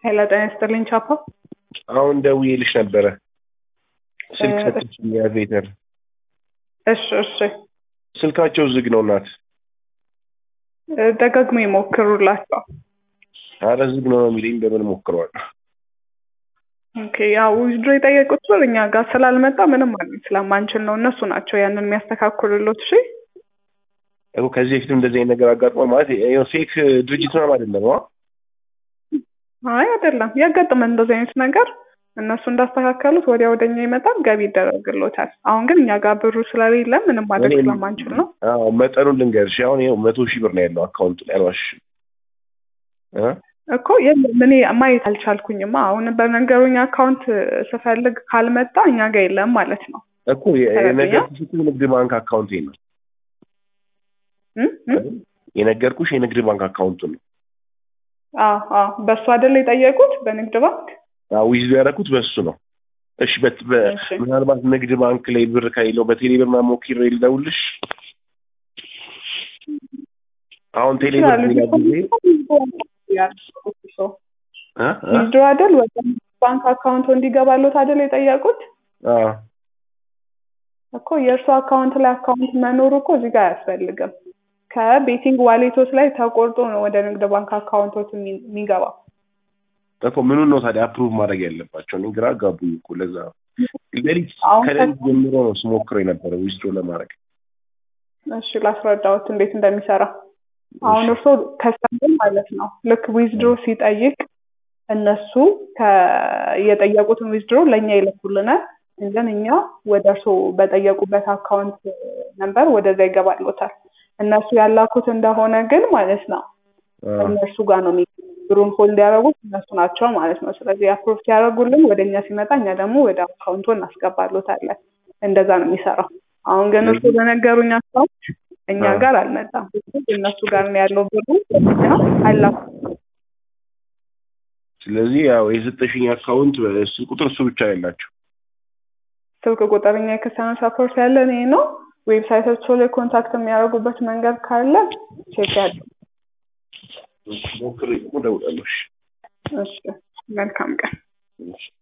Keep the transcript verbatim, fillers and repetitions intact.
ሄሎ ጤና ይስጥልኝ ቻፓ። አሁን ደውዬልሽ ነበረ ስልክ ሰጥቼኝ ያቬተር። እሺ እሺ ስልካቸው ዝግ ነው እናት። ደጋግሞ ይሞክሩላቸው። ኧረ ዝግ ነው የሚለኝ በምን ሞክረዋል? ኦኬ ያው ዊዝድሮ የጠየቁት ብር እኛ ጋር ስላልመጣ ምንም ማለት ስለማንችል ነው። እነሱ ናቸው ያንን የሚያስተካክሉልዎት። እሺ እኮ ከዚህ በፊትም እንደዚህ አይነት ነገር አጋጥሟል ማለት ነው። ፌክ ድርጅት ምናምን አይደለም ነው? አይ አይደለም፣ ያጋጥመን እንደዚህ አይነት ነገር። እነሱ እንዳስተካከሉት ወዲያ ወደኛ ይመጣል፣ ገቢ ይደረግልዎታል። አሁን ግን እኛ ጋር ብሩ ስለሌለ ምንም ማድረግ ስለማንችል ነው። አዎ መጠኑን ልንገርሽ። አሁን ይኸው መቶ ሺህ ብር ነው ያለው አካውንት ላይ አልዋሽም እ እኮ የለም እኔ ማየት አልቻልኩኝማ። አሁን በነገሩኝ አካውንት ስፈልግ ካልመጣ እኛ ጋር የለም ማለት ነው እኮ። የነገርኩሽ እኮ የንግድ ባንክ አካውንት ነው እ የነገርኩሽ የንግድ ባንክ አካውንት ነው። አዎ አዎ በሱ አይደል የጠየቁት? በንግድ ባንክ አዎ ዊዝ ያደረኩት በሱ ነው። እሺ በት ምናልባት ንግድ ባንክ ላይ ብር ከሌለው በቴሌ ብር ምናምን ሞክሬ ልደውልሽ። አሁን ቴሌ ብር ሌላ ጊዜ ዊዝድሮ አይደል ወደ ባንክ አካውንት እንዲገባሉት አይደል የጠየቁት? አዎ እኮ የእርሱ አካውንት ላይ አካውንት መኖሩ እኮ እዚህ ጋር አያስፈልግም። ከቤቲንግ ዋሌቶች ላይ ተቆርጦ ነው ወደ ንግድ ባንክ አካውንቶች የሚገባው እኮ። ምኑን ነው ታዲያ አፕሩቭ ማድረግ ያለባቸው? እኔ ግራ ጋቡኝ እኮ። ለዛ ለሊት ከሌሊት ጀምሮ ነው ስሞክረው የነበረው ዊዝድሮ ለማድረግ። እሺ ላስረዳዎት እንዴት እንደሚሰራ። አሁን እርሶ ከስተመር ማለት ነው ልክ ዊዝድሮ ሲጠይቅ እነሱ የጠየቁትን ዊዝድሮ ለእኛ ይልኩልናል። እንደን እኛ ወደ እርሶ በጠየቁበት አካውንት ነምበር ወደዛ ይገባልዎታል። እነሱ ያላኩት እንደሆነ ግን ማለት ነው እነሱ ጋር ነው ብሩን ሆልድ ያደረጉት እነሱ ናቸው ማለት ነው። ስለዚህ አፕሩቭ ያደርጉልን ወደኛ ሲመጣ እኛ ደግሞ ወደ አካውንቱ እናስገባልዎታለን። እንደዛ ነው የሚሰራው። አሁን ግን እርሱ በነገሩኝ አካውንት እኛ ጋር አልመጣም። እነሱ ጋር ነው ያለው ብሩ እኛ አላኩ። ስለዚህ ያው የሰጠሽኝ አካውንት ስልክ ቁጥር እሱ ብቻ ያላችሁ ስልክ ቁጥርኛ የከስተመር ሰፖርት ያለን ይሄ ነው። ዌብሳይታቸው ላይ ኮንታክት የሚያደርጉበት መንገድ ካለ ቼክ ያድርጉ። ሞክሬ እደውላለሁ። እሺ መልካም ቀን።